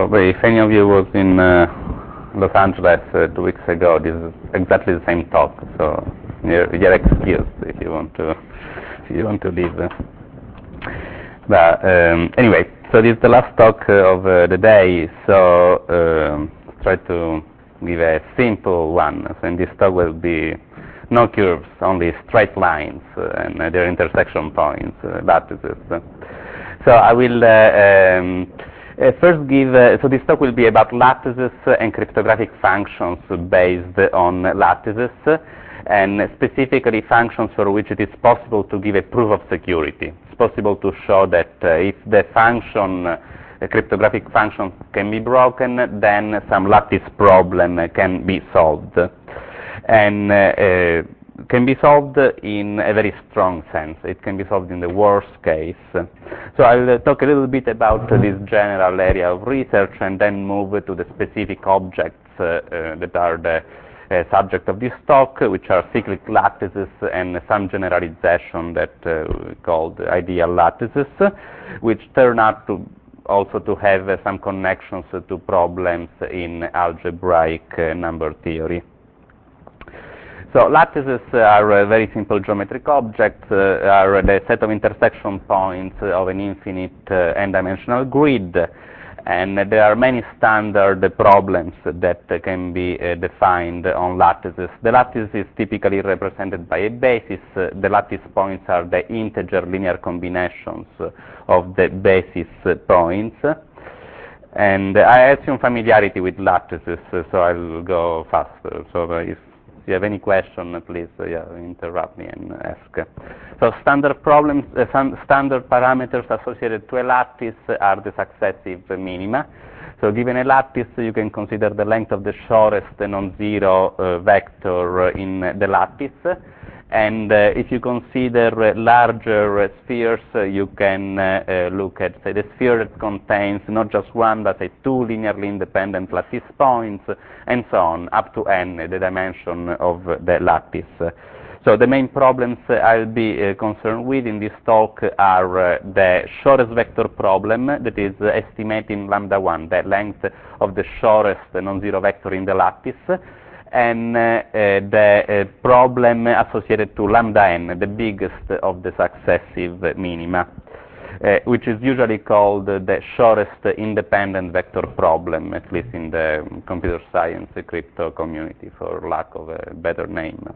So if any of you was in Los Angeles 2 weeks ago, this is exactly the same talk. So you're excused if you want to leave. But anyway, so this is the last talk of the day. So try to give a simple one. So in this talk will be no curves, only straight lines and their intersection points, lattices. So I will first give, so this talk will be about lattices and cryptographic functions based on lattices, and specifically functions for which it is possible to give a proof of security. It's possible to show that if the function, a cryptographic function can be broken, then some lattice problem can be solved. And can be solved in a very strong sense. It can be solved in the worst case. So I'll talk a little bit about this general area of research and then move to the specific objects that are the subject of this talk, which are cyclic lattices and some generalization that we called ideal lattices, which turn out to also to have some connections to problems in algebraic number theory. So lattices are very simple geometric objects, are the set of intersection points of an infinite n-dimensional grid, and there are many standard problems that can be defined on lattices. The lattice is typically represented by a basis. The lattice points are the integer linear combinations of the basis points. And I assume familiarity with lattices, so I'll go faster. So if you have any question, please interrupt me and ask. So standard problems, standard parameters associated to a lattice are the successive minima. So given a lattice, you can consider the length of the shortest non-zero vector in the lattice. And if you consider larger spheres, you can look at, say, the sphere that contains not just one, but say, two linearly independent lattice points, and so on, up to n, the dimension of the lattice. So the main problems I'll be concerned with in this talk are the shortest vector problem, that is estimating lambda 1, the length of the shortest non-zero vector in the lattice, and the problem associated to lambda n, the biggest of the successive minima, which is usually called the shortest independent vector problem, at least in the computer science crypto community, for lack of a better name.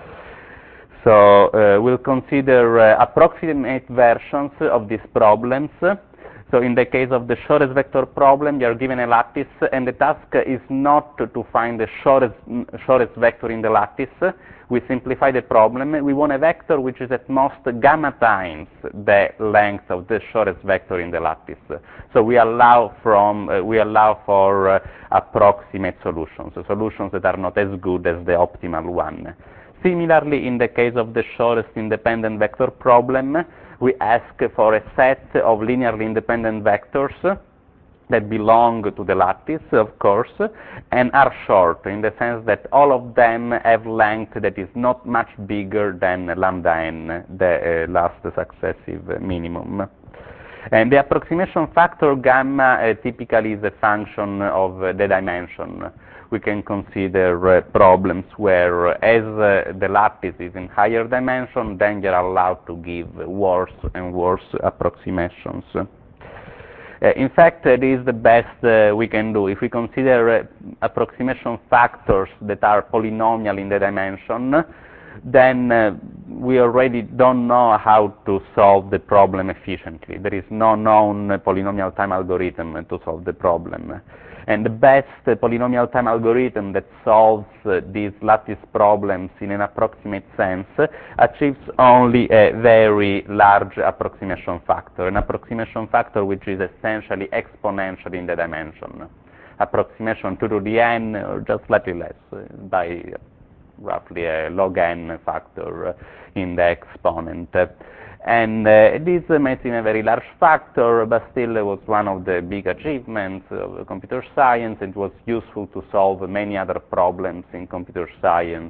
So we'll consider approximate versions of these problems. So in the case of the shortest vector problem, you are given a lattice, and the task is not to find the shortest vector in the lattice. We simplify the problem. We want a vector which is at most gamma times the length of the shortest vector in the lattice. So we allow for approximate solutions, solutions that are not as good as the optimal one. Similarly, in the case of the shortest independent vector problem, we ask for a set of linearly independent vectors that belong to the lattice, of course, and are short, in the sense that all of them have length that is not much bigger than lambda n, the last successive minimum. And the approximation factor gamma typically is a function of the dimension. We can consider problems where, as the lattice is in higher dimension, then you're allowed to give worse and worse approximations. In fact, it is the best we can do. If we consider approximation factors that are polynomial in the dimension, then we already don't know how to solve the problem efficiently. There is no known polynomial time algorithm to solve the problem. And the best polynomial time algorithm that solves these lattice problems in an approximate sense achieves only a very large approximation factor, an approximation factor which is essentially exponential in the dimension. Approximation 2 to the n, or just slightly less, by roughly a log n factor in the exponent. And this makes it a very large factor, but still it was one of the big achievements of computer science. It was useful to solve many other problems in computer science,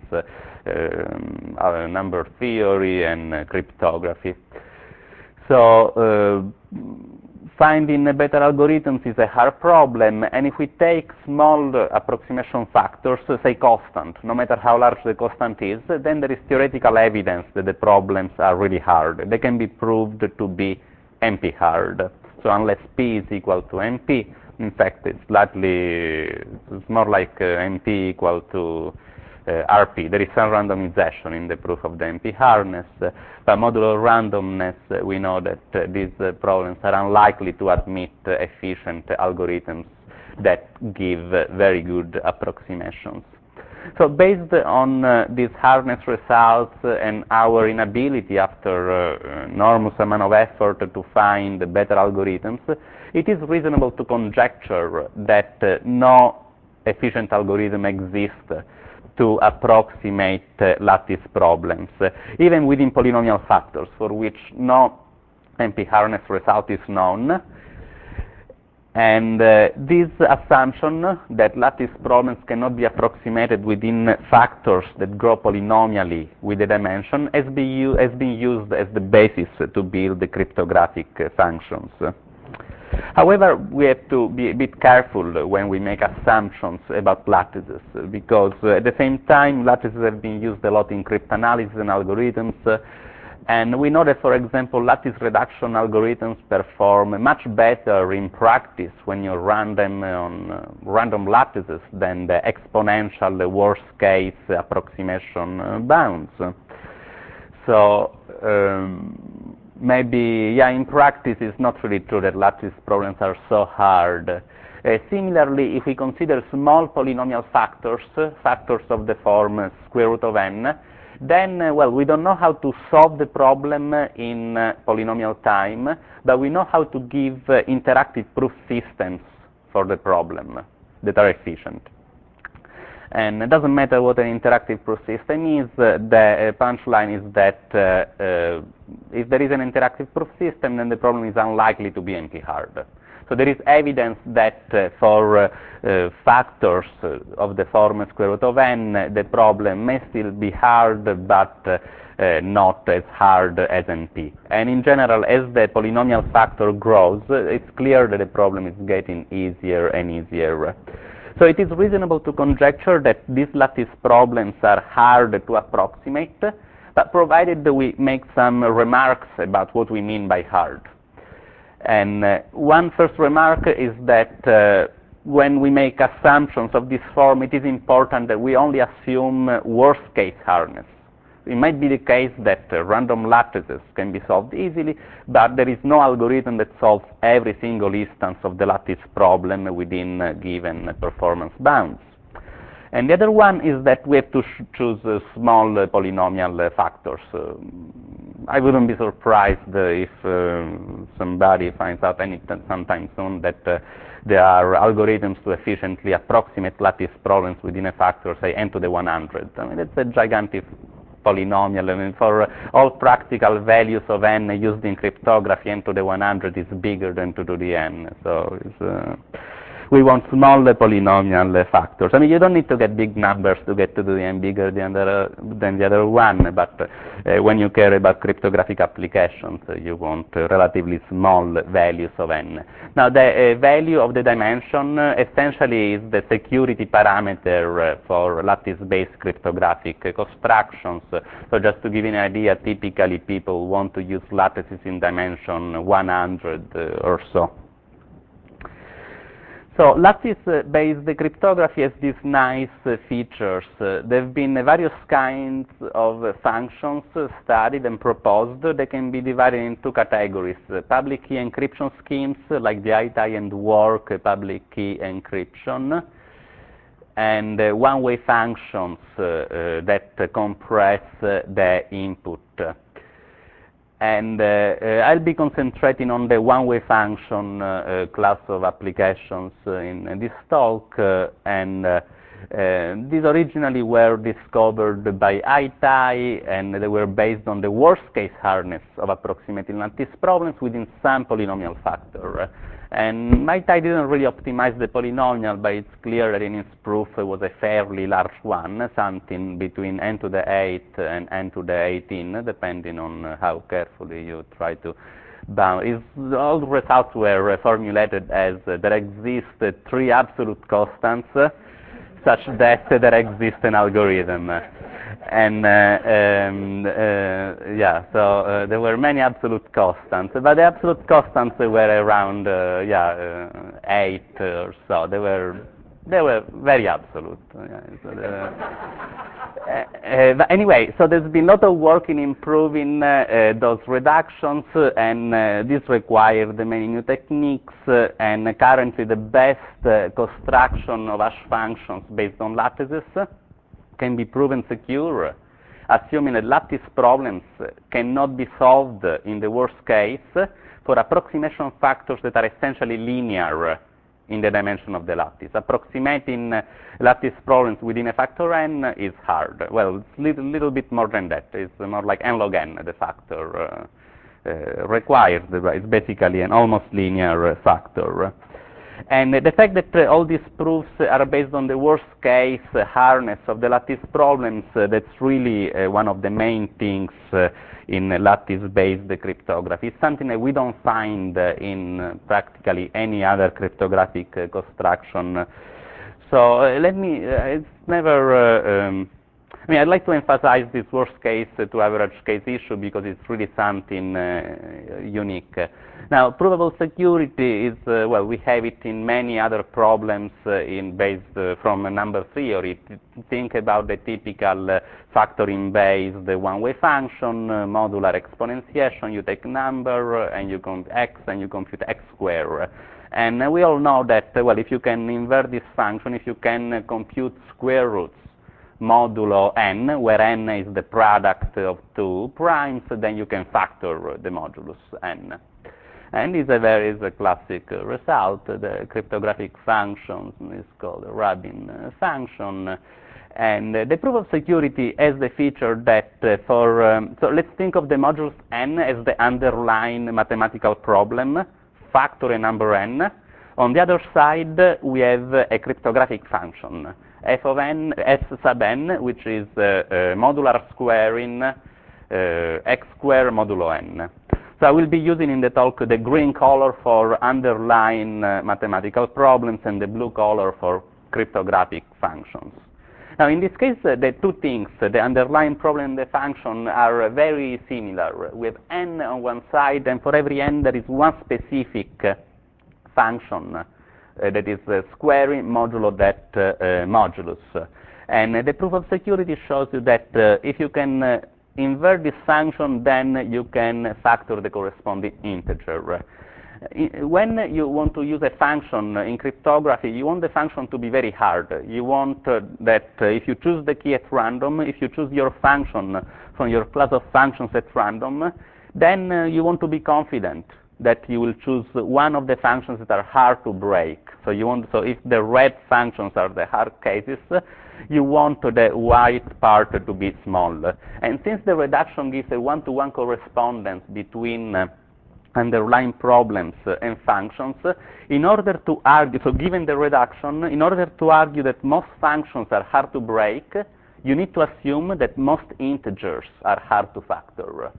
number theory and cryptography. So Finding better algorithms is a hard problem, and if we take small approximation factors, say constant, no matter how large the constant is, then there is theoretical evidence that the problems are really hard. They can be proved to be NP hard. So unless P is equal to NP, in fact, it's more like NP equal to RP. There is some randomization in the proof of the NP hardness, but modulo randomness, we know that these problems are unlikely to admit efficient algorithms that give very good approximations. So based on these hardness results and our inability after enormous amount of effort to find better algorithms, it is reasonable to conjecture that no efficient algorithm exists to approximate lattice problems, even within polynomial factors for which no NP hardness result is known. And this assumption that lattice problems cannot be approximated within factors that grow polynomially with the dimension has been used as the basis to build the cryptographic functions. However, we have to be a bit careful when we make assumptions about lattices, because at the same time, lattices have been used a lot in cryptanalysis and algorithms, and we know that, for example, lattice reduction algorithms perform much better in practice when you run them on random lattices than the exponential, the worst case approximation bounds. So, maybe, in practice it's not really true that lattice problems are so hard. Similarly, if we consider small polynomial factors, factors of the form square root of n, then, we don't know how to solve the problem in polynomial time, but we know how to give interactive proof systems for the problem that are efficient. And it doesn't matter what an interactive proof system is, the punchline is that if there is an interactive proof system, then the problem is unlikely to be NP hard. So there is evidence that for factors of the form square root of n, the problem may still be hard, but not as hard as NP. And in general, as the polynomial factor grows, it's clear that the problem is getting easier and easier. So it is reasonable to conjecture that these lattice problems are hard to approximate, but provided we make some remarks about what we mean by hard. And one first remark is that when we make assumptions of this form, it is important that we only assume worst case hardness. It might be the case that random lattices can be solved easily, but there is no algorithm that solves every single instance of the lattice problem within given performance bounds. And the other one is that we have to choose small polynomial factors. I wouldn't be surprised if somebody finds out sometime soon that there are algorithms to efficiently approximate lattice problems within a factor, say n to the 100. I mean, that's a gigantic polynomial. I mean, for all practical values of n used in cryptography, n to the 100 is bigger than 2 to the n. So we want small polynomial factors. I mean, you don't need to get big numbers to get to the n bigger than the other one, but when you care about cryptographic applications, you want relatively small values of n. Now, the value of the dimension essentially is the security parameter for lattice-based cryptographic constructions. So just to give you an idea, typically people want to use lattices in dimension 100 or so. So lattice-based cryptography has these nice features. There have been various kinds of functions studied and proposed. They can be divided in two categories: public key encryption schemes, like the ITI and WORK public key encryption, and one-way functions that compress the input. And I'll be concentrating on the one-way function class of applications in this talk, and these originally were discovered by ITI, and they were based on the worst-case hardness of approximating lattice problems within some polynomial factor. And ITI didn't really optimize the polynomial, but it's clear that in its proof it was a fairly large one, something between n to the 8 and n to the 18, depending on how carefully you try to All the results were formulated as there exist three absolute constants such that there exists an algorithm. And there were many absolute constants, but the absolute constants were around 8 or so. They were very absolute. But anyway, so there's been a lot of work in improving those reductions, and this required many new techniques, and currently the best construction of hash functions based on lattices can be proven secure, assuming that lattice problems cannot be solved in the worst case for approximation factors that are essentially linear in the dimension of the lattice. Approximating lattice problems within a factor n is hard. Well, it's a little bit more than that. It's more like n log n, the factor required. It's basically an almost linear factor. And the fact that all these proofs are based on the worst case hardness of the lattice problems, that's really one of the main things in lattice-based cryptography. It's something that we don't find in practically any other cryptographic construction. So it's never, I'd like to emphasize this worst case to average case issue because it's really something unique. Now, provable security is, we have it in many other problems based from number theory. Think about the typical factoring-based one-way function, modular exponentiation. You take number and you compute x and you compute x squared. And we all know that, if you can invert this function, if you can compute square roots modulo n, where n is the product of two primes, then you can factor the modulus n. And this is a classic result. The cryptographic function is called the Rabin function. And the proof of security has the feature that so let's think of the modulus n as the underlying mathematical problem, factor a number n. On the other side, we have a cryptographic function, f of n, s sub n, which is modular squaring x squared modulo n. So I will be using in the talk the green color for underlying mathematical problems and the blue color for cryptographic functions. Now, in this case, the two things, the underlying problem and the function, are very similar. We have n on one side, and for every n, there is one specific function that is squaring modulo that modulus. And the proof of security shows you that if you can invert this function, then you can factor the corresponding integer. When you want to use a function in cryptography, you want the function to be very hard. You want that if you choose the key at random, if you choose your function from your class of functions at random, then you want to be confident that you will choose one of the functions that are hard to break. So if the red functions are the hard cases, you want the white part to be small. And since the reduction gives a one-to-one correspondence between underlying problems and functions, in order to argue, so given the reduction, in order to argue that most functions are hard to break, you need to assume that most integers are hard to factor.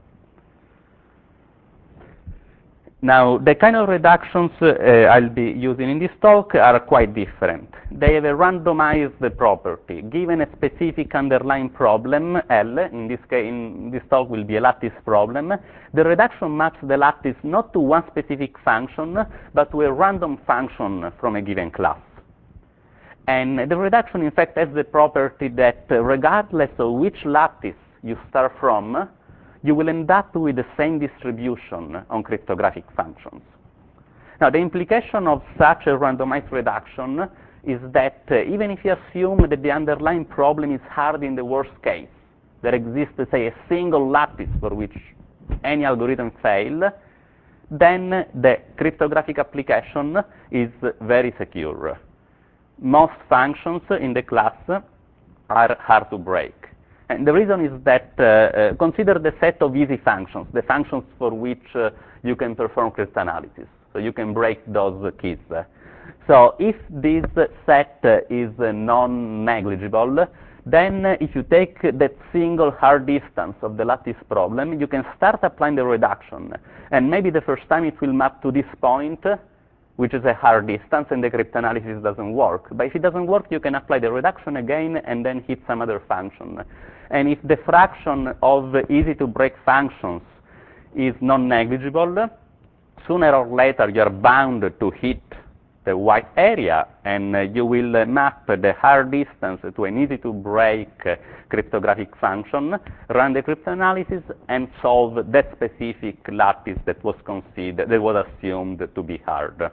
Now, the kind of reductions I'll be using in this talk are quite different. They have a randomized property. Given a specific underlying problem, L, in this case, in this talk will be a lattice problem, the reduction maps the lattice not to one specific function, but to a random function from a given class. And the reduction, in fact, has the property that regardless of which lattice you start from, you will end up with the same distribution on cryptographic functions. Now, the implication of such a randomized reduction is that even if you assume that the underlying problem is hard in the worst case, there exists, say, a single lattice for which any algorithm fails, then the cryptographic application is very secure. Most functions in the class are hard to break. And the reason is that consider the set of easy functions, the functions for which you can perform cryptanalysis. So you can break those keys. So if this set is non-negligible, Then if you take that single hard distance of the lattice problem, you can start applying the reduction. And maybe the first time it will map to this point, which is a hard distance, and the cryptanalysis doesn't work. But if it doesn't work, you can apply the reduction again and then hit some other function. And if the fraction of easy-to-break functions is non-negligible, sooner or later you're bound to hit the white area, and you will map the hard distance to an easy-to-break cryptographic function, run the cryptanalysis, and solve that specific lattice that was considered, that was assumed to be hard.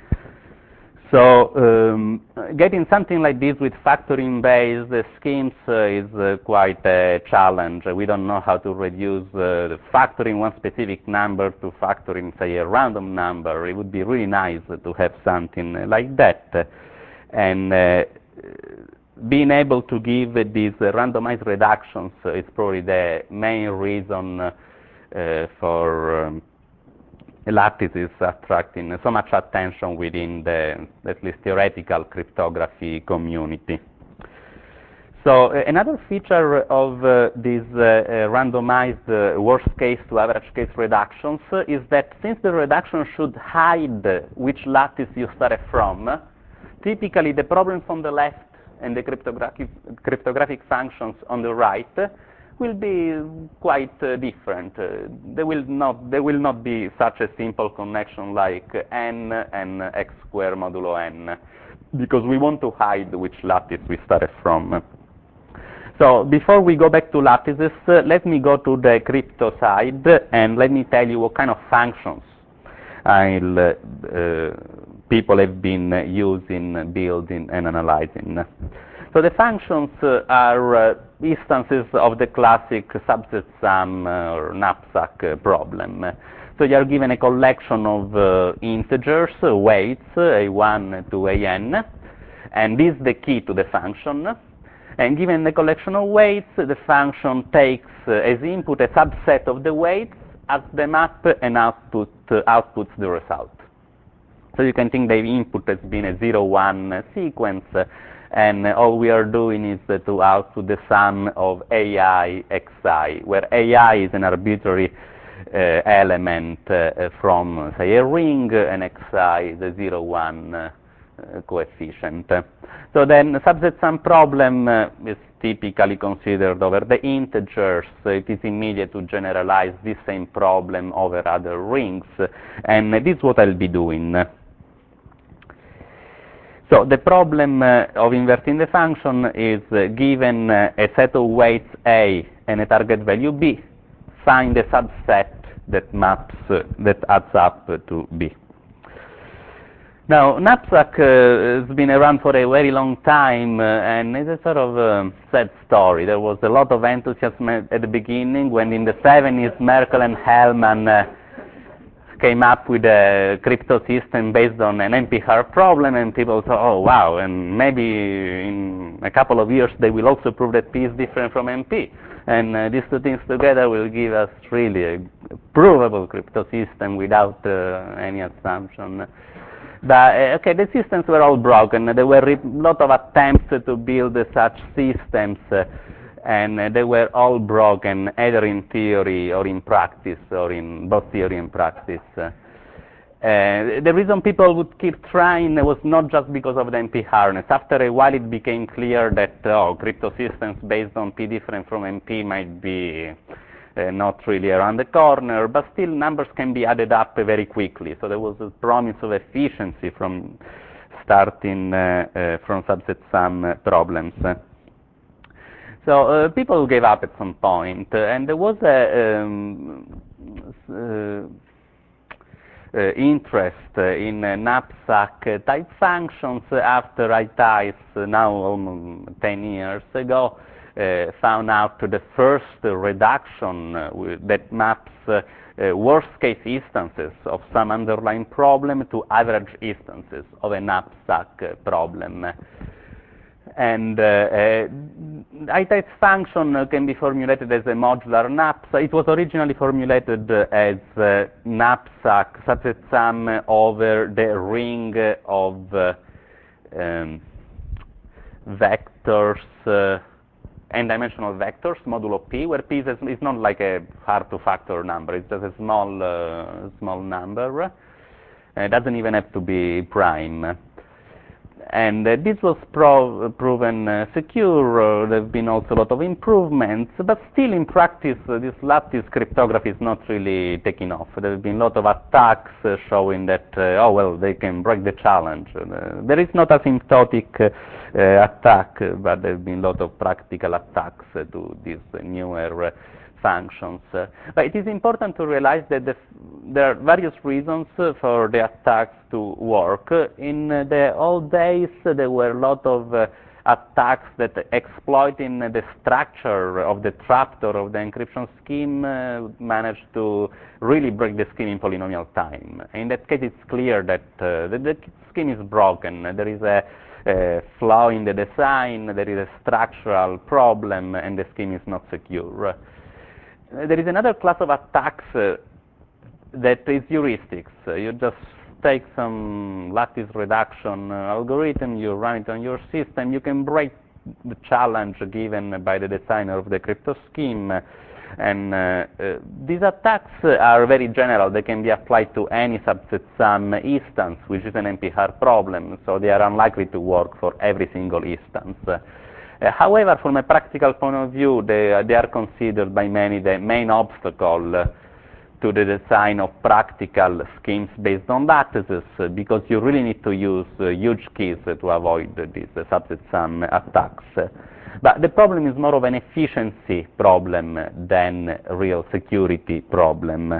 So getting something like this with factoring-based schemes is quite a challenge. We don't know how to reduce factoring one specific number to factoring, say, a random number. It would be really nice to have something like that. And being able to give these randomized reductions is probably the main reason for lattices attracting so much attention within the, at least, theoretical cryptography community. So another feature of these randomized worst case to average case reductions is that since the reduction should hide which lattice you started from, typically the problems on the left and the cryptographic functions on the right will be quite different. There will not be such a simple connection like n and x squared modulo n, because we want to hide which lattice we started from. So before we go back to lattices, let me go to the crypto side, and let me tell you what kind of functions people have been using, building, and analyzing. So the functions are instances of the classic subset sum or knapsack problem. So you are given a collection of integers, weights, a1 to an, and this is the key to the function. And given the collection of weights, the function takes as input a subset of the weights as the map and outputs the result. So you can think the input has been a 0-1 sequence, and all we are doing is to output the sum of ai, xi, where ai is an arbitrary element from, say, a ring, and xi is a 0-1 coefficient. So then the subset sum problem is typically considered over the integers. It is immediate to generalize this same problem over other rings, and this is what I'll be doing. So the problem of inverting the function is given a set of weights A and a target value B, find a subset that maps, that adds up to B. Now, knapsack has been around for a very long time, and it's a sort of sad story. There was a lot of enthusiasm at the beginning when in the 70s Merkle and Hellman came up with a crypto system based on an NP-hard problem, and people thought, oh wow, and maybe in a couple of years they will also prove that P is different from NP. And these two things together will give us really a provable crypto system without any assumption. But okay, the systems were all broken. There were a lot of attempts to build such systems, and they were all broken, either in theory or in practice, or in both theory and practice. The reason people would keep trying was not just because of the NP hardness. After a while it became clear that crypto systems based on P different from NP might be not really around the corner, but still numbers can be added up very quickly. So there was a promise of efficiency from starting from subset sum problems. So people gave up at some point, and there was a interest in knapsack type functions after ITICE, now almost 10 years ago, found out the first reduction that maps worst case instances of some underlying problem to average instances of a knapsack problem. And ITICE function can be formulated as a modular knapsack. It was originally formulated as knapsack subset sum over the ring of vectors n-dimensional vectors, modulo p, where p is not like a hard-to-factor number. It's just a small number. It doesn't even have to be prime. And this was proven secure. There have been also a lot of improvements, but still in practice, this lattice cryptography is not really taking off. There have been a lot of attacks showing that, oh, well, they can break the challenge. There is not asymptotic attack, but there have been a lot of practical attacks to these newer functions. But it is important to realize that there are various reasons for the attacks to work. In the old days, there were a lot of attacks that exploiting the structure of the trapdoor of the encryption scheme managed to really break the scheme in polynomial time. In that case, it's clear that the scheme is broken. There is a flaw in the design, there is a structural problem, and the scheme is not secure. There is another class of attacks that is heuristics. You just take some lattice reduction algorithm, you run it on your system, you can break the challenge given by the designer of the crypto scheme. And these attacks are very general. They can be applied to any subset sum instance, which is an NP-hard problem, so they are unlikely to work for every single instance. However, from a practical point of view, they are considered by many the main obstacle to the design of practical schemes based on lattices, because you really need to use huge keys to avoid these subset sum attacks. But the problem is more of an efficiency problem than a real security problem.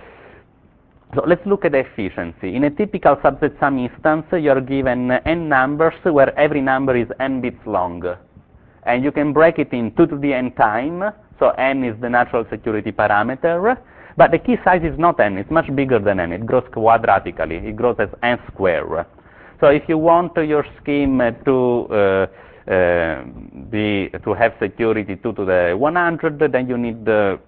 So let's look at the efficiency. In a typical subset sum instance, you are given n numbers where every number is n bits long. And you can break it in 2 to the n time, so n is the natural security parameter, but the key size is not n, it's much bigger than n, it grows quadratically, it grows as n squared. So if you want your scheme to have security 2 to the 100, then you need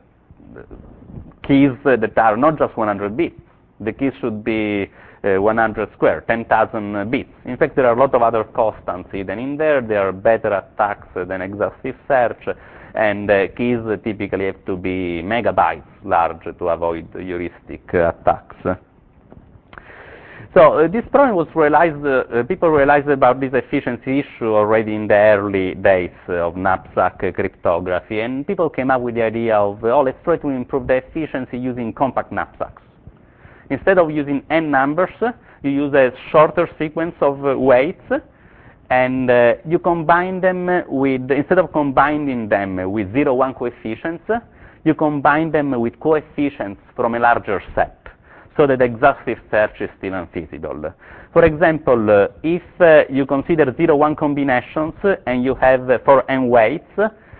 keys that are not just 100 bits. The keys should be 100 squared, 10,000 bits. In fact, there are a lot of other constants hidden in there. There are better attacks than exhaustive search, and keys typically have to be megabytes large to avoid heuristic attacks. So this problem was realized, people realized about this efficiency issue already in the early days of knapsack cryptography, and people came up with the idea of, oh, let's try to improve the efficiency using compact knapsacks. Instead of using n numbers, you use a shorter sequence of weights, and you combine them with, instead of combining them with 0-1 coefficients, you combine them with coefficients from a larger set, so that exhaustive search is still unfeasible. For example, if you consider 0-1 combinations and you have 4 n weights,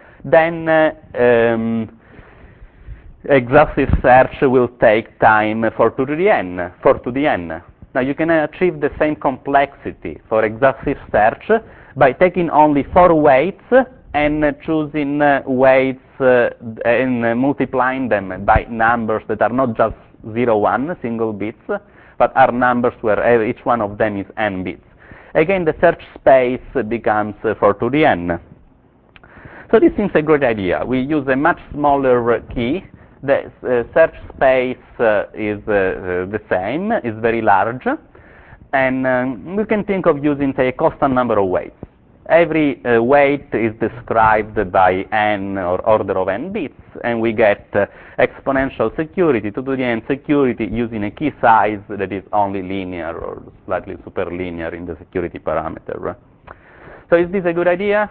then exhaustive search will take time for 2 to the n. Now you can achieve the same complexity for exhaustive search by taking only 4 weights and choosing weights and multiplying them by numbers that are not just 0-1 single bits, but are numbers where each one of them is n bits. Again, the search space becomes 4 to the n. So this seems a great idea. We use a much smaller key. The search space is the same, is very large, and we can think of using, say, a constant number of weights. Every weight is described by n or order of n bits, and we get exponential security, 2 to the n security, using a key size that is only linear or slightly superlinear in the security parameter. So is this a good idea?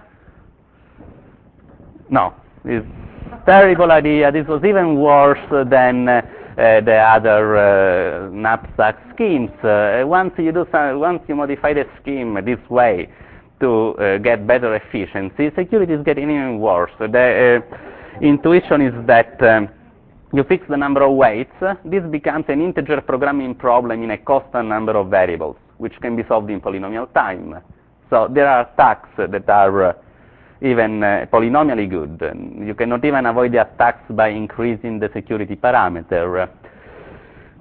No. It's terrible idea. This was even worse than the other knapsack schemes. Once you modify the scheme this way to get better efficiency, security is getting even worse. The intuition is that you fix the number of weights. This becomes an integer programming problem in a constant number of variables, which can be solved in polynomial time. So there are attacks that are even polynomially good. You cannot even avoid the attacks by increasing the security parameter.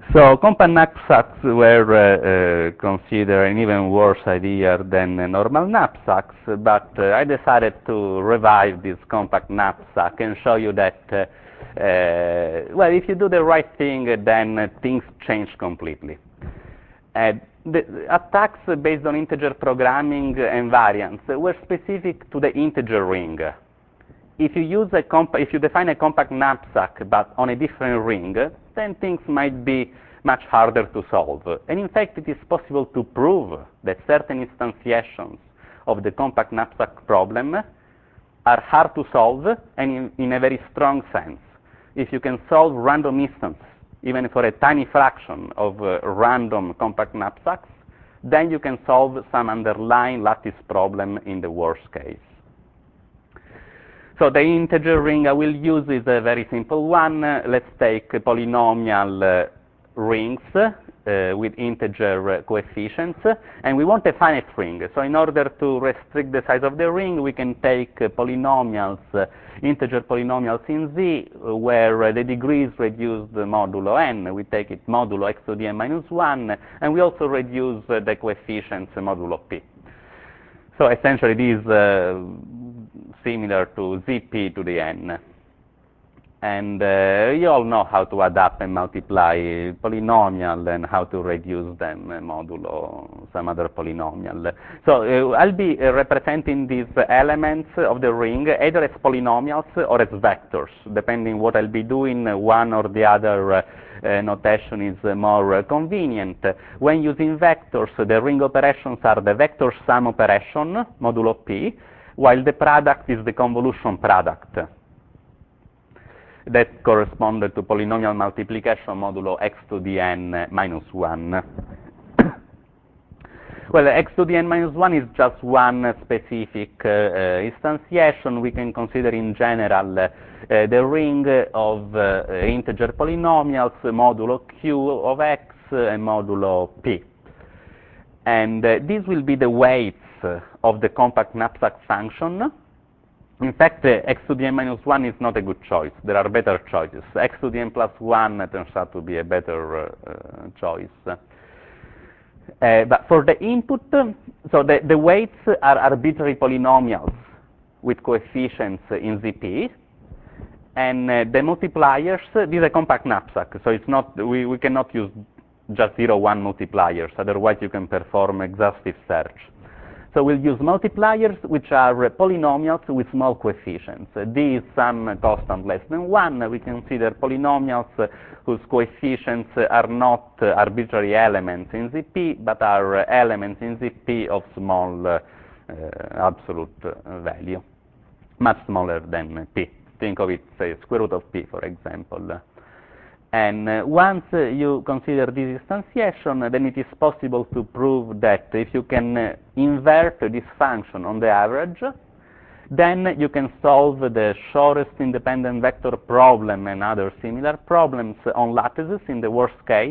So compact knapsacks were considered an even worse idea than normal knapsacks, but I decided to revive this compact knapsack and show you that, well, if you do the right thing, then things change completely. The attacks based on integer programming and variance were specific to the integer ring. If you define a compact knapsack but on a different ring, then things might be much harder to solve. And in fact, it is possible to prove that certain instantiations of the compact knapsack problem are hard to solve and in a very strong sense. If you can solve random instances, even for a tiny fraction of random compact knapsacks, then you can solve some underlying lattice problem in the worst case. So the integer ring I will use is a very simple one. Let's take polynomial rings with integer coefficients, and we want a finite ring. So in order to restrict the size of the ring, we can take polynomials, integer polynomials in Z, where the degree is reduced modulo n. We take it modulo x to the n minus 1, and we also reduce the coefficients modulo p. So essentially, this is similar to Zp to the n. And you all know how to adapt and multiply polynomial and how to reduce them modulo some other polynomial. So I'll be representing these elements of the ring either as polynomials or as vectors, depending what I'll be doing. One or the other notation is more convenient. When using vectors, the ring operations are the vector sum operation, modulo p, while the product is the convolution product. That corresponded to polynomial multiplication modulo x to the n minus 1. Well, x to the n minus 1 is just one specific instantiation. We can consider in general the ring of integer polynomials modulo q of x and modulo p. And these will be the weights of the compact knapsack function. In fact, x to the n minus 1 is not a good choice. There are better choices. X to the n plus 1 turns out to be a better choice. But for the input, so the weights are arbitrary polynomials with coefficients in Zp, and the multipliers, these are compact knapsack, so it's not, we cannot use just 0, 1 multipliers, otherwise you can perform exhaustive search. So we'll use multipliers, which are polynomials with small coefficients. D is some constant less than 1. We consider polynomials whose coefficients are not arbitrary elements in Zp, but are elements in Zp of small absolute value, much smaller than p. Think of it, say, square root of p, for example. And once you consider this instantiation, then it is possible to prove that if you can invert this function on the average, then you can solve the shortest independent vector problem and other similar problems on lattices in the worst case,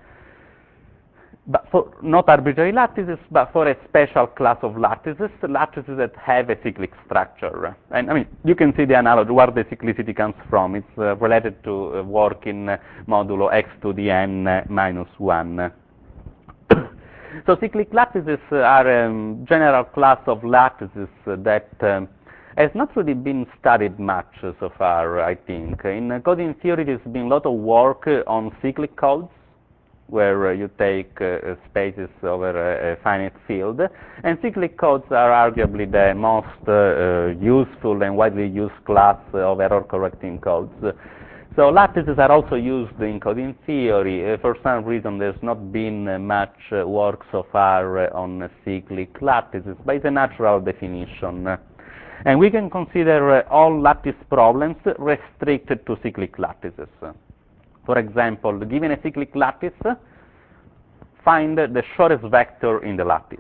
but for not arbitrary lattices, but for a special class of lattices, lattices that have a cyclic structure. And I mean, you can see the analogy where the cyclicity comes from. It's related to work in modulo x to the n minus 1. So cyclic lattices are a general class of lattices that has not really been studied much so far, I think. In coding theory, there's been a lot of work on cyclic codes, where you take spaces over a finite field. And cyclic codes are arguably the most useful and widely used class of error-correcting codes. So lattices are also used in coding theory. For some reason, there's not been much work so far on cyclic lattices, but it's a natural definition. And we can consider all lattice problems restricted to cyclic lattices. For example, given a cyclic lattice, find the shortest vector in the lattice.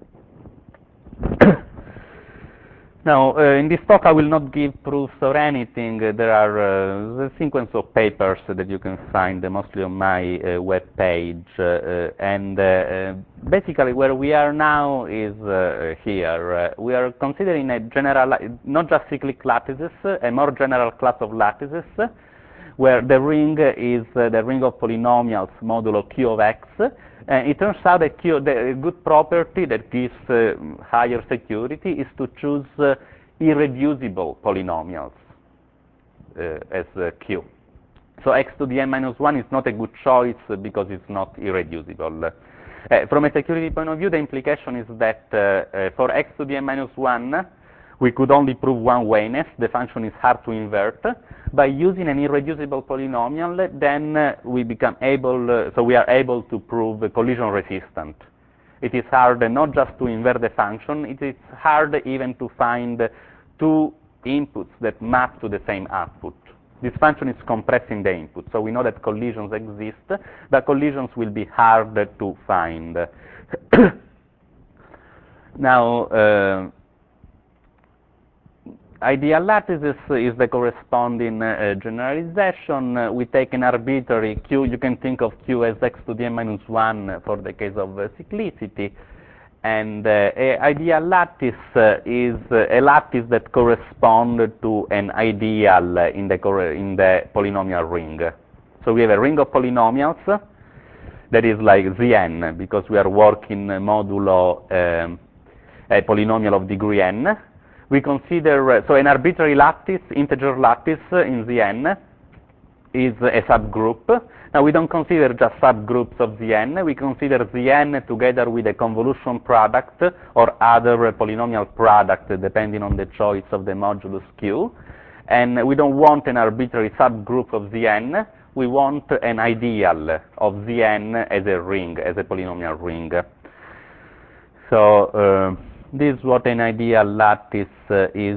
Now, in this talk, I will not give proofs or anything. There are a sequence of papers that you can find mostly on my web page. And basically, where we are now is here. We are considering a general, not just cyclic lattices, a more general class of lattices, where the ring is the ring of polynomials modulo Q of X. It turns out that the good property that gives higher security is to choose irreducible polynomials as Q. So x to the n minus 1 is not a good choice because it's not irreducible. From a security point of view, the implication is that for x to the n minus 1, we could only prove one-wayness. The function is hard to invert. By using an irreducible polynomial, then we become able, so we are able to prove collision resistant. It is hard not just to invert the function, it is hard even to find two inputs that map to the same output. This function is compressing the input, so we know that collisions exist, but collisions will be hard to find. Now, ideal lattices is the corresponding generalization. We take an arbitrary Q. You can think of Q as x to the n minus 1 for the case of cyclicity. And ideal lattice is a lattice that corresponds to an ideal in the polynomial ring. So we have a ring of polynomials that is like Zn, because we are working modulo a polynomial of degree n. We consider, so an arbitrary lattice, integer lattice in Zn is a subgroup. Now we don't consider just subgroups of Zn, we consider Zn together with a convolution product or other polynomial product depending on the choice of the modulus Q. And we don't want an arbitrary subgroup of Zn, we want an ideal of Zn as a ring, as a polynomial ring. So this is what an ideal lattice is.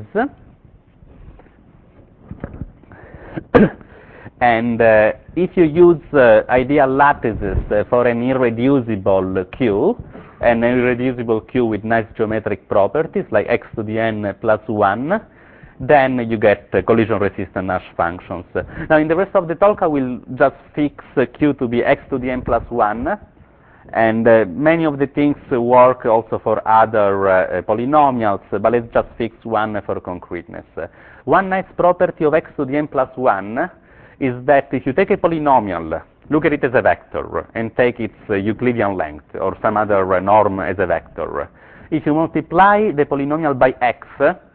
And if you use ideal lattices for an irreducible Q, an irreducible Q with nice geometric properties like x to the n plus 1, then you get collision-resistant Nash functions. Now, in the rest of the talk, I will just fix Q to be x to the n plus 1, and many of the things work also for other polynomials, but let's just fix one for concreteness. One nice property of x to the n plus 1 is that if you take a polynomial, look at it as a vector, and take its Euclidean length or some other norm as a vector. If you multiply the polynomial by x,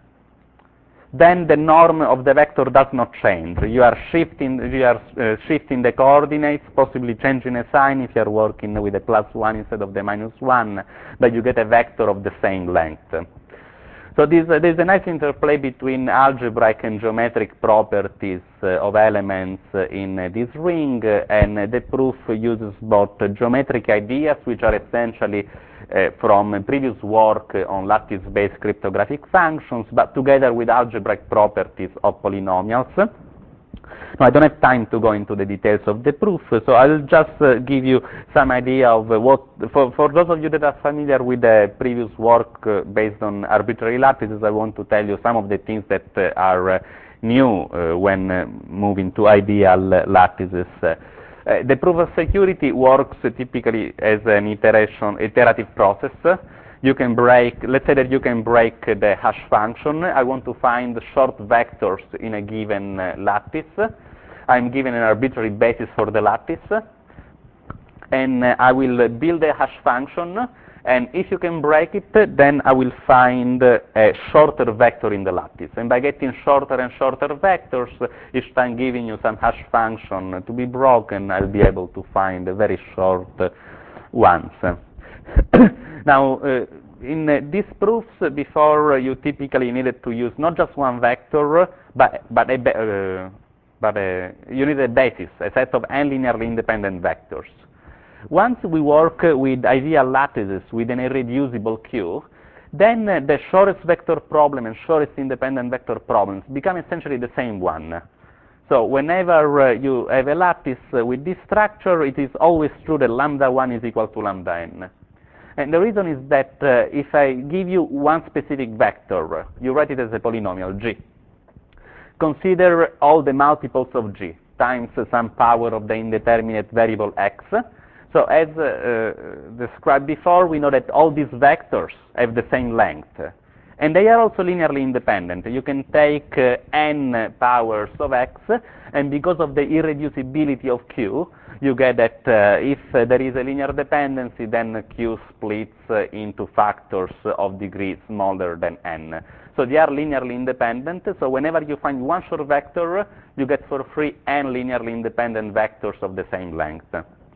then the norm of the vector does not change. You are shifting the coordinates, possibly changing a sign if you are working with a plus 1 instead of the minus 1, but you get a vector of the same length. So there's a nice interplay between algebraic and geometric properties of elements in this ring, and the proof uses both geometric ideas, which are essentially from previous work on lattice-based cryptographic functions, but together with algebraic properties of polynomials. Now, I don't have time to go into the details of the proof, so I'll just give you some idea of what, for those of you that are familiar with the previous work based on arbitrary lattices, I want to tell you some of the things that are new when moving to ideal lattices. The proof of security works typically as an iterative process. You can break, let's say that you can break the hash function. I want to find short vectors in a given lattice. I'm given an arbitrary basis for the lattice, and I will build a hash function, and if you can break it, then I will find a shorter vector in the lattice. And by getting shorter and shorter vectors, each time giving you some hash function to be broken, I'll be able to find very short ones. Now, in these proofs, before you typically needed to use not just one vector, but you need a basis, a set of n linearly independent vectors. Once we work with ideal lattices with an irreducible Q, then the shortest vector problem and shortest independent vector problems become essentially the same one. So whenever you have a lattice with this structure, it is always true that lambda 1 is equal to lambda n. And the reason is that if I give you one specific vector, you write it as a polynomial, g. Consider all the multiples of g times some power of the indeterminate variable x. So as described before, we know that all these vectors have the same length. And they are also linearly independent. You can take n powers of x, and because of the irreducibility of Q, you get that if there is a linear dependency, then Q splits into factors of degree smaller than n. So they are linearly independent. So whenever you find one Schur vector, you get for free n linearly independent vectors of the same length.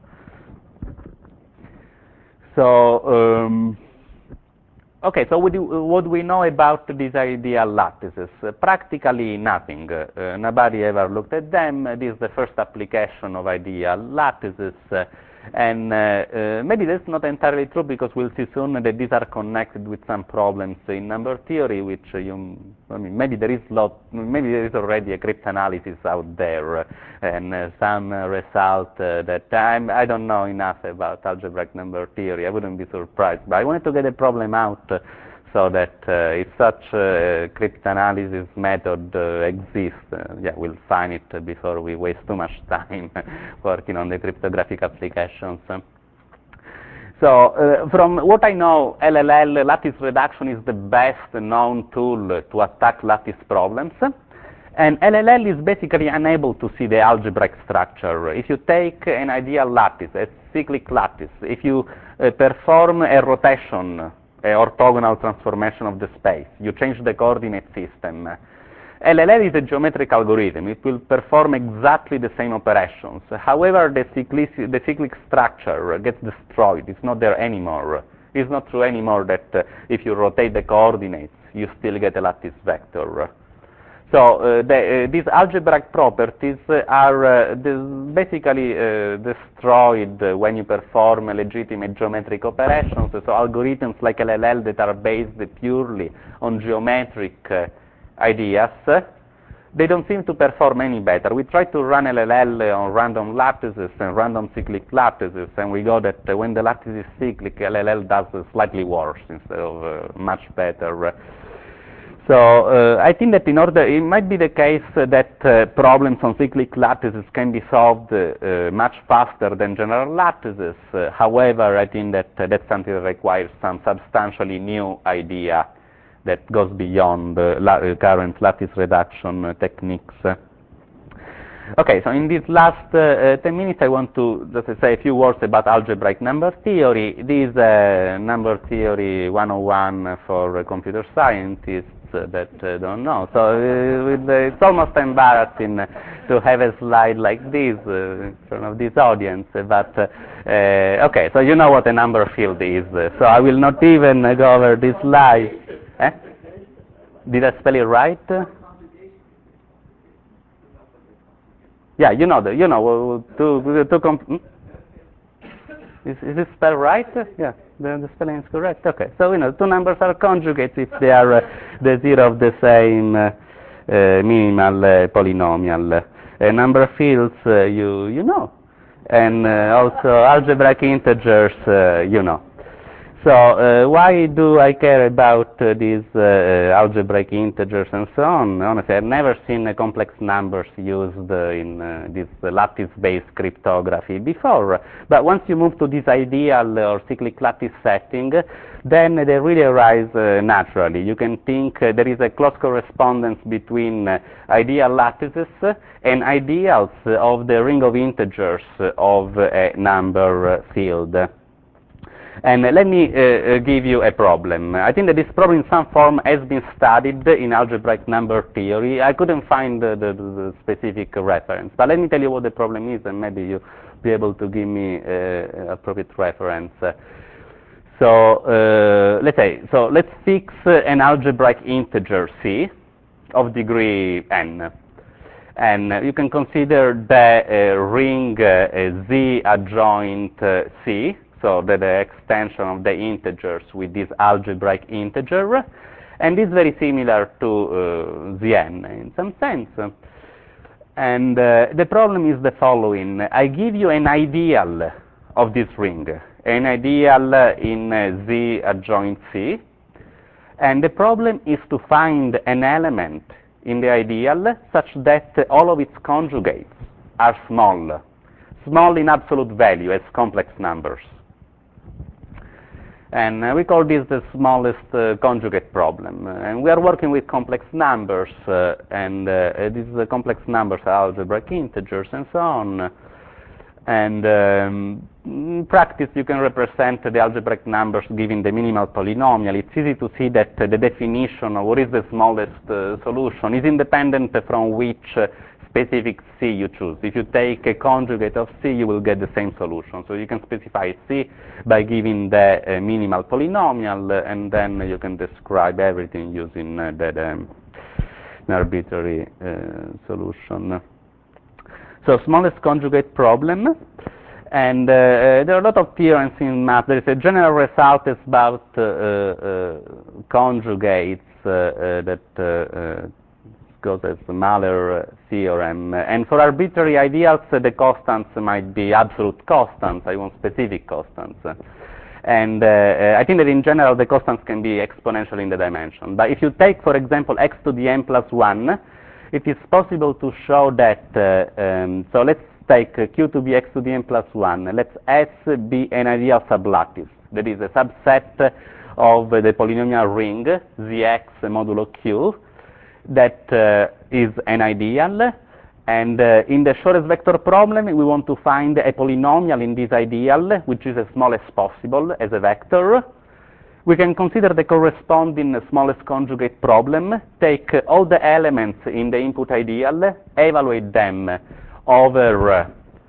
So, okay, so what do we know about these ideal lattices? Practically nothing. Nobody ever looked at them. This is the first application of ideal lattices. And maybe that's not entirely true, because we'll see soon that these are connected with some problems in number theory, which maybe there is already a cryptanalysis out there, and some result that I don't know enough about algebraic number theory. I wouldn't be surprised, but I wanted to get a problem out so that if such a cryptanalysis method exists, we'll find it before we waste too much time working on the cryptographic applications. So from what I know, LLL, lattice reduction, is the best known tool to attack lattice problems. And LLL is basically unable to see the algebraic structure. If you take an ideal lattice, a cyclic lattice, if you perform a rotation, a orthogonal transformation of the space, you change the coordinate system. LLL is a geometric algorithm. It will perform exactly the same operations. However, the cyclic structure gets destroyed. It's not there anymore. It's not true anymore that if you rotate the coordinates, you still get a lattice vector. So these algebraic properties are basically destroyed when you perform legitimate geometric operations. So algorithms like LLL that are based purely on geometric ideas, they don't seem to perform any better. We try to run LLL on random lattices and random cyclic lattices, and we got that when the lattice is cyclic, LLL does slightly worse instead of much better. So I think that it might be the case that problems on cyclic lattices can be solved much faster than general lattices. However, I think that that's something that requires some substantially new idea that goes beyond current lattice reduction techniques. Okay, so in these last 10 minutes, I want to just say a few words about algebraic number theory. This is number theory 101 for computer scientists that don't know. So it's almost embarrassing to have a slide like this in front of this audience. But okay, so you know what a number field is. So I will not even go over this slide. Did I spell it right? Yeah, is it spelled right? Yeah, the spelling is correct. Okay, so two numbers are conjugates if they are the zero of the same minimal polynomial. Number fields, you know, and also algebraic integers, you know. So why do I care about these algebraic integers and so on? Honestly, I've never seen complex numbers used in this lattice-based cryptography before. But once you move to this ideal or cyclic lattice setting, then they really arise naturally. You can think there is a close correspondence between ideal lattices and ideals of the ring of integers of a number field. And let me give you a problem. I think that this problem in some form has been studied in algebraic number theory. I couldn't find the specific reference, but let me tell you what the problem is, and maybe you'll be able to give me appropriate reference. So let's fix an algebraic integer c of degree n. And you can consider the ring z adjoint c, so the extension of the integers with this algebraic integer, and this is very similar to Zn in some sense. And the problem is the following. I give you an ideal of this ring, an ideal in Z adjoint C, and the problem is to find an element in the ideal such that all of its conjugates are small in absolute value as complex numbers. And we call this the smallest conjugate problem. And we are working with complex numbers, and these complex numbers are algebraic integers and so on. And in practice, you can represent the algebraic numbers given the minimal polynomial. It's easy to see that the definition of what is the smallest solution is independent from which specific C you choose. If you take a conjugate of C, you will get the same solution. So you can specify C by giving the minimal polynomial, and then you can describe everything using an arbitrary solution. So smallest conjugate problem, and there are a lot of theorems in math. There is a general result about conjugates that goes as the Mahler theorem. And for arbitrary ideals, the constants might be absolute constants. I want specific constants. And I think that in general, the constants can be exponential in the dimension. But if you take, for example, x to the n plus 1, it is possible to show that, so let's take q to be x to the n plus 1. Let's S be an ideal sublattice. That is a subset of the polynomial ring, Zx modulo q, that is an ideal. And in the shortest vector problem, we want to find a polynomial in this ideal, which is as small as possible as a vector. We can consider the corresponding smallest conjugate problem, take all the elements in the input ideal, evaluate them over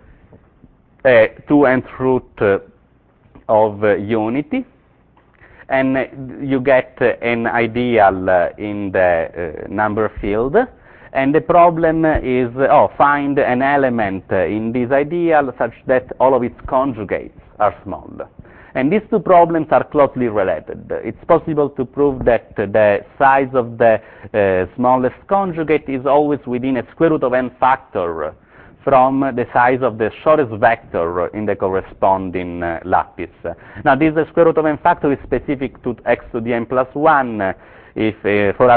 2nth root of unity, and you get an ideal in the number field. And the problem is, find an element in this ideal such that all of its conjugates are small. And these two problems are closely related. It's possible to prove that the size of the smallest conjugate is always within a square root of n factor from the size of the shortest vector in the corresponding lattice. Now, this square root of n factor is specific to x to the n plus 1. If for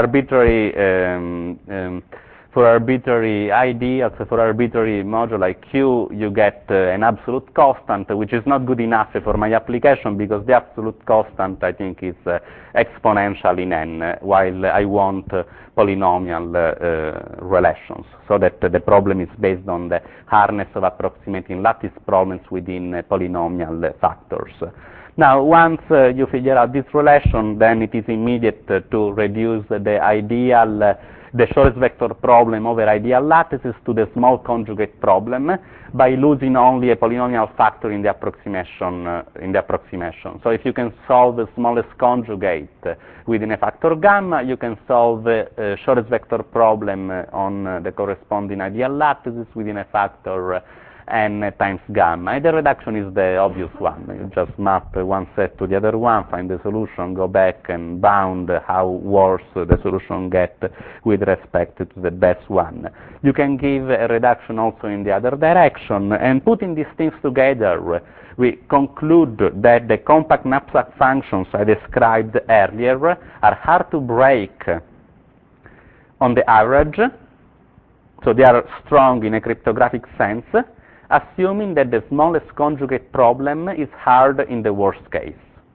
arbitrary ideals, for arbitrary moduli q, you get an absolute constant, which is not good enough for my application because the absolute constant, I think, is exponential in n, while I want polynomial relations, so that the problem is based on the hardness of approximating lattice problems within polynomial factors. Now, once you figure out this relation, then it is immediate to reduce the ideal, the shortest vector problem over ideal lattices to the small conjugate problem by losing only a polynomial factor in the approximation. So if you can solve the smallest conjugate within a factor gamma, you can solve the shortest vector problem on the corresponding ideal lattices within a factor n times gamma. And the reduction is the obvious one. You just map one set to the other one, find the solution, go back and bound how worse the solution gets with respect to the best one. You can give a reduction also in the other direction, and putting these things together, we conclude that the compact knapsack functions I described earlier are hard to break on the average, so they are strong in a cryptographic sense, assuming that the smallest conjugate problem is hard in the worst case.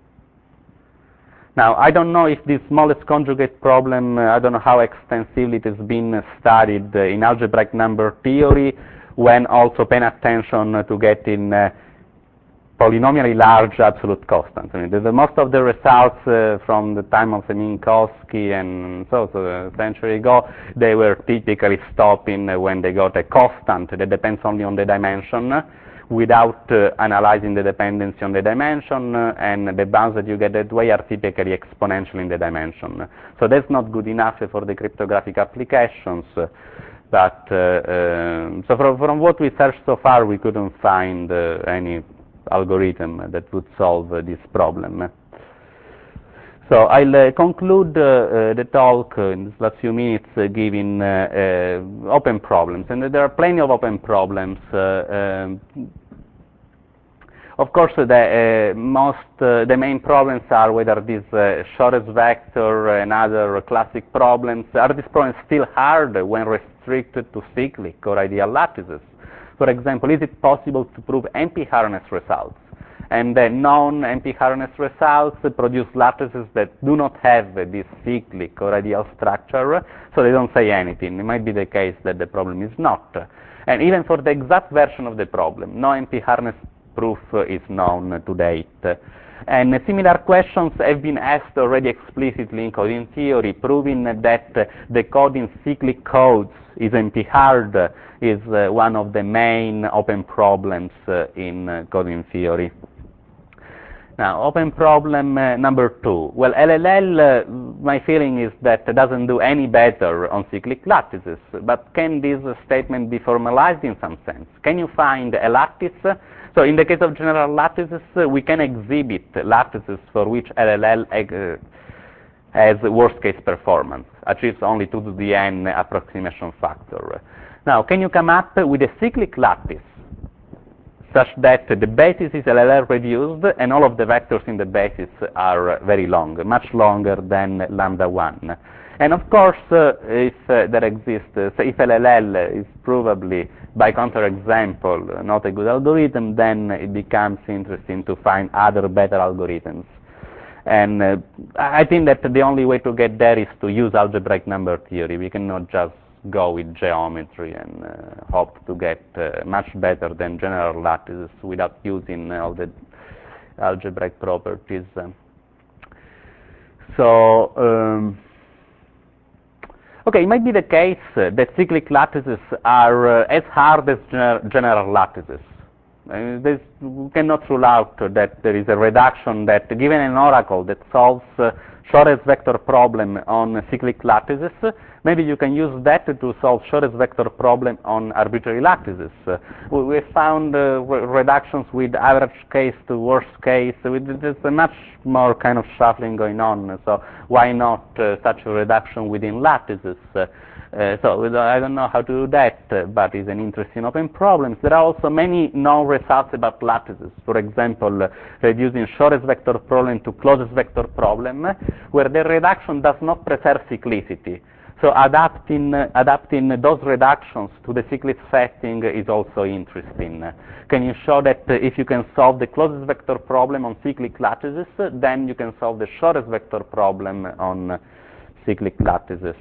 Now, I don't know if this smallest conjugate problem, I don't know how extensively it has been studied in algebraic number theory, when also paying attention to getting polynomially large absolute constants. I mean, most of the results from the time of Minkowski and so a century ago, they were typically stopping when they got a constant that depends only on the dimension without analyzing the dependency on the dimension, and the bounds that you get that way are typically exponential in the dimension. So that's not good enough for the cryptographic applications. But so from what we searched so far, we couldn't find any algorithm that would solve this problem. So I'll conclude the talk in these last few minutes giving open problems, and there are plenty of open problems. Of course, the main problems are whether this shortest vector and other classic problems, are these problems still hard when restricted to cyclic or ideal lattices? For example, is it possible to prove NP hardness results? and the non-NP hardness results produce lattices that do not have this cyclic or radial structure, so they don't say anything. It might be the case that the problem is not. And even for the exact version of the problem, no NP hardness proof is known to date. And similar questions have been asked already explicitly in coding theory, proving that decoding cyclic codes is NP-hard is one of the main open problems in coding theory. Now, open problem number 2. Well, LLL, my feeling is that it doesn't do any better on cyclic lattices, but can this statement be formalized in some sense? Can you find a lattice? So in the case of general lattices, we can exhibit lattices for which LLL has worst-case performance, achieves only 2 to the n approximation factor. Now, can you come up with a cyclic lattice such that the basis is LLL reduced and all of the vectors in the basis are very long, much longer than lambda 1? And of course, if there exists, if LLL is probably, by counterexample, not a good algorithm, then it becomes interesting to find other better algorithms. And I think that the only way to get there is to use algebraic number theory. We cannot just go with geometry and hope to get much better than general lattices without using all the algebraic properties. Okay, it might be the case that cyclic lattices are as hard as general lattices. We cannot rule out that there is a reduction that, given an oracle that solves shortest vector problem on cyclic lattices, maybe you can use that to solve shortest vector problem on arbitrary lattices. We found reductions with average case to worst case. There's a much more kind of shuffling going on, so why not such a reduction within lattices? So I don't know how to do that, but it's an interesting open problem. There are also many known results about lattices. For example, reducing shortest vector problem to closest vector problem, where the reduction does not preserve cyclicity. So adapting those reductions to the cyclic setting is also interesting. Can you show that if you can solve the closest vector problem on cyclic lattices, then you can solve the shortest vector problem on cyclic lattices?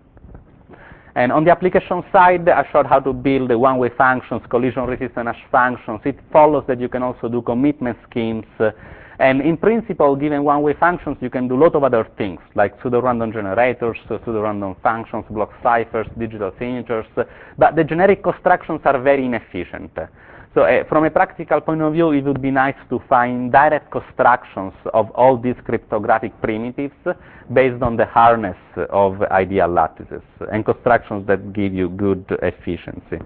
And on the application side, I showed how to build one-way functions, collision-resistant hash functions. It follows that you can also do commitment schemes. And in principle, given one-way functions, you can do a lot of other things, like pseudo-random generators, pseudo-random functions, block ciphers, digital signatures. But the generic constructions are very inefficient. So from a practical point of view, it would be nice to find direct constructions of all these cryptographic primitives based on the hardness of ideal lattices, and constructions that give you good efficiency.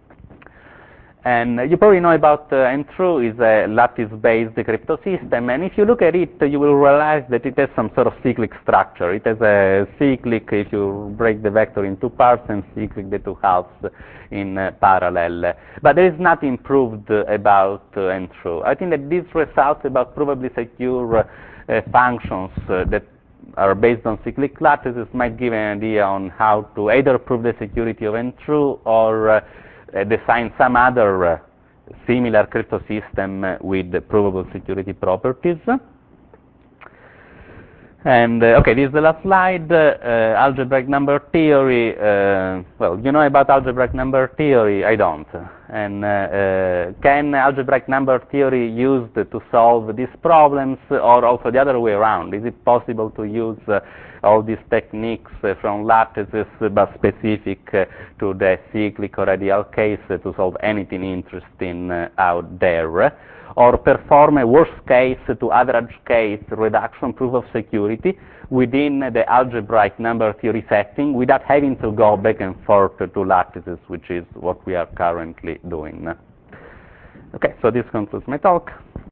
And you probably know about NTRU is a lattice-based crypto system, and if you look at it, you will realize that it has some sort of cyclic structure. It has a cyclic if you break the vector in 2 parts, and cyclic the 2 halves in parallel. But there is nothing proved about NTRU. I think that these results about provably secure functions that are based on cyclic lattices might give an idea on how to either prove the security of NTRU or design some other similar crypto system with provable security properties. And okay, this is the last slide. Algebraic number theory. Well, you know about algebraic number theory. I don't. And can algebraic number theory used to solve these problems, or also the other way around? Is it possible to use all these techniques from lattices, but specific to the cyclic or radial case to solve anything interesting out there? Or perform a worst case to average case reduction proof of security within the algebraic number theory setting without having to go back and forth to lattices, which is what we are currently doing. Okay, so this concludes my talk.